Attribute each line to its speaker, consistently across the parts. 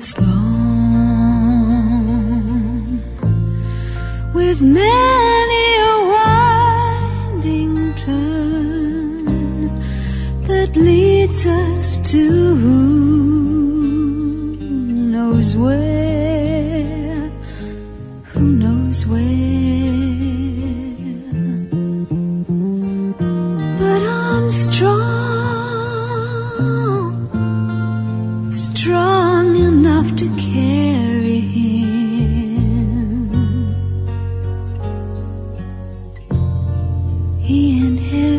Speaker 1: is long, with many a winding turn that leads us to who knows where, who knows where. But I'm strong enough to carry him. He in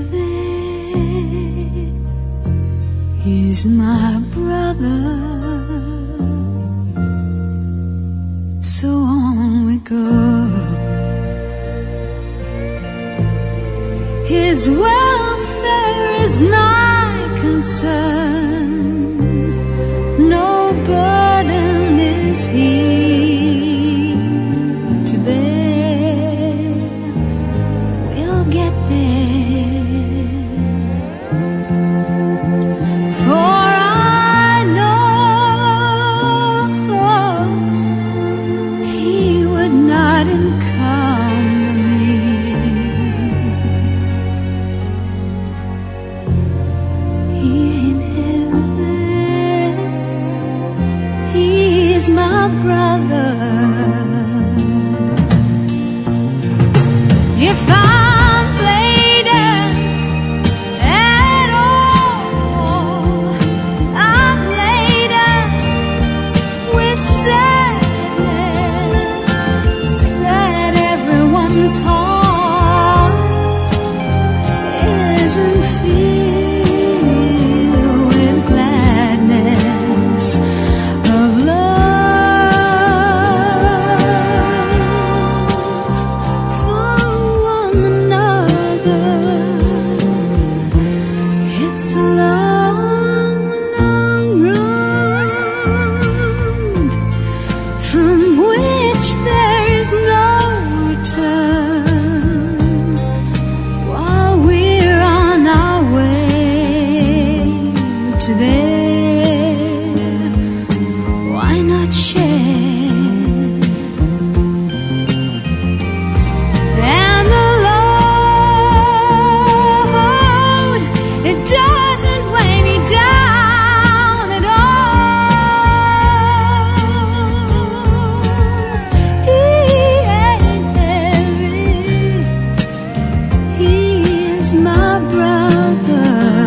Speaker 1: heaven, he's my brother. So on we go. His welfare is my concern. No burden is he to bear. We'll get there. For I know he would not encumber me. He in heaven, he is my brother. If I'm laden at all, I'm laden with sadness that everyone's heart isn't filled with gladness of love for one another. It's a long, long road from which there is no return. While we're on our way to there, why not share? And the load, it doesn't weigh me down at all. He ain't heavy, he is my brother.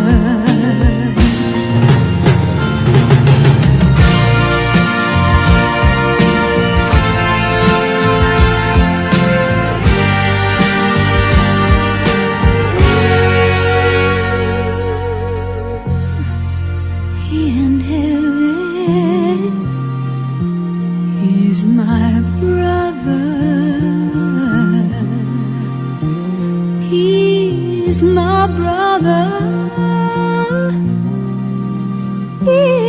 Speaker 1: He in heaven, he's my brother. He's my brother. He